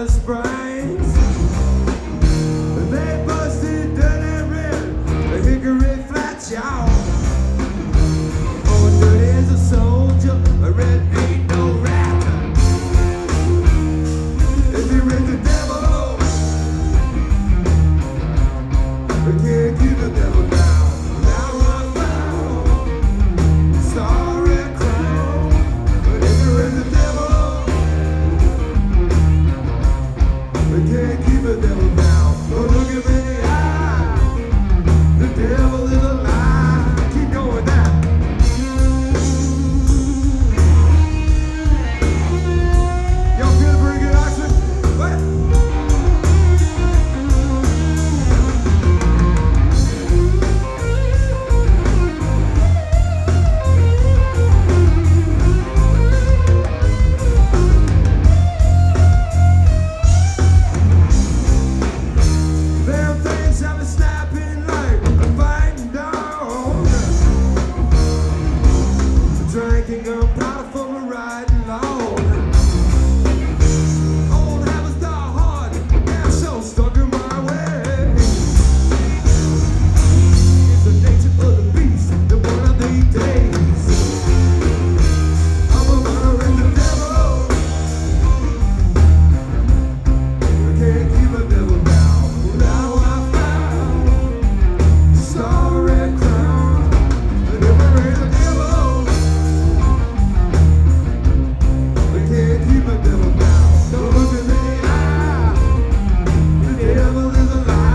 Alice Springs. They busted Dirty Red, the Hickory Flat, y'all. Oh, dirty as a soldier, a red ain't no rat. If you read the devil, we can't keep the devil down. Now I found sorry crown. But if you read the devil, we can't keep the devil down. Don't look at me in the eye. The devil is a lie. Keep going now. Y'all feel pretty good, Oxford? What? Them things have been snapping like a fighting dog. Drinking gunpowder from a riding log. Old habits die hard, and so stuck in my way. It's the nature of the beast, the one of these days. I'm a runner in the devil. I can't keep the devil down. Now I found sorry crown. The devil is the devil. We can't keep the devil down. Don't look at me in the eye. The devil is a lie.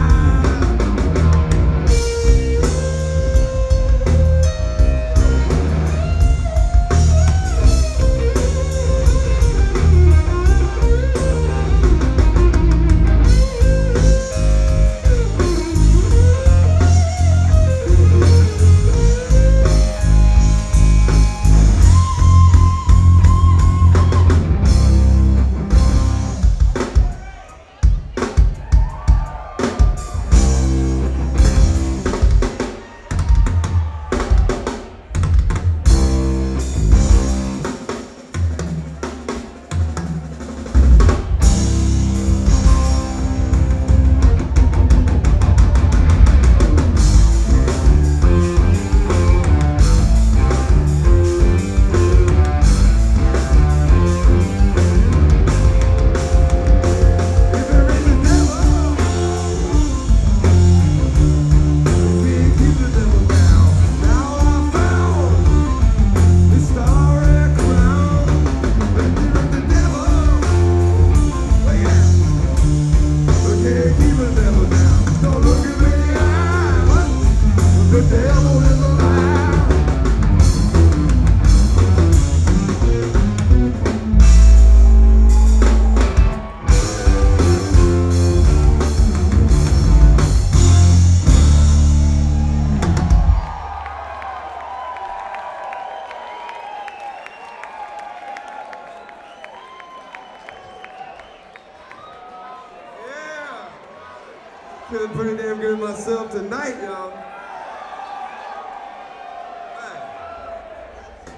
The devil is a lie. Yeah. Feeling pretty damn good myself tonight, y'all.